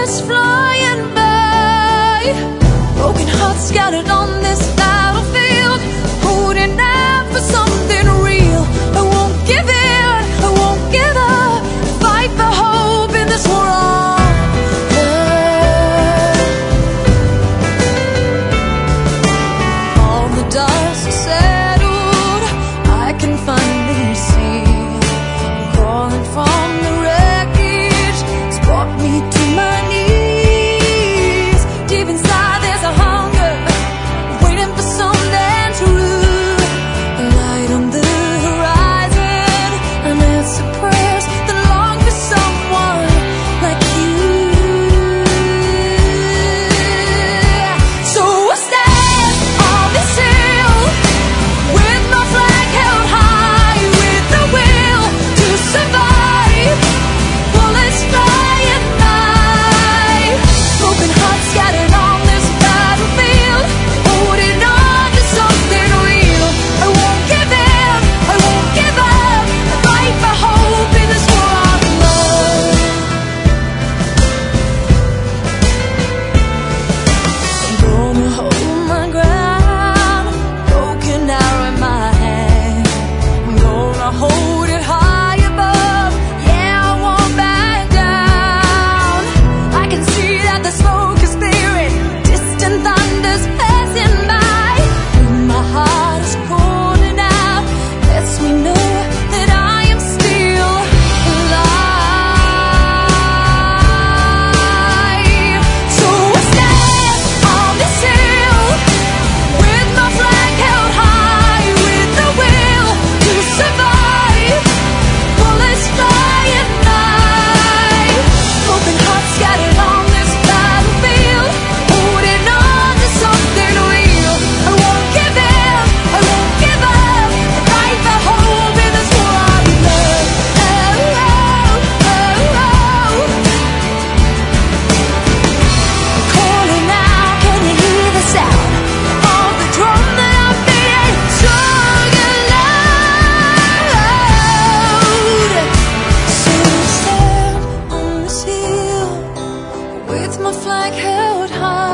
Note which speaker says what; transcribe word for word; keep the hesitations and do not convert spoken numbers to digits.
Speaker 1: bullets flying by, broken hearts scattered on this battlefield, holding out for something real. I won't give in, I won't give up, fight for hope in this war on love. All the dust settled, I can finally see, crawling from the wreckage, it's brought me to my knees. Deep inside there's a hunger, waiting for something true. A light on the horizon, an answer prayers that long for someone like you. So I stand on this hill, with my flag held high, with the will to survive, bullets flying by, broken hearts scattered on this battlefield, holding on to something real. I won't give in, I won't give up, fight for hope in this war of love. I'm gonna hold my ground, broken arrow in my hand. I'm gonna hold it high above, yeah, I won't back down. I can see that the smoke is clearing, distant thunder's passing by. When my heart is calling out, lets me know that I am still alive. So I stand on this hill, with my flag held high, with the will to survive, bullets flying by, broken hearts scattered on this battlefield, holding on to something real. I won't give in, I won't give up, fight for hope in this war of love. Oh, oh, oh, oh. Calling out, can you hear the sound of the drum that I'm beating strong and loud? So I stand on this hill, with my flag held high.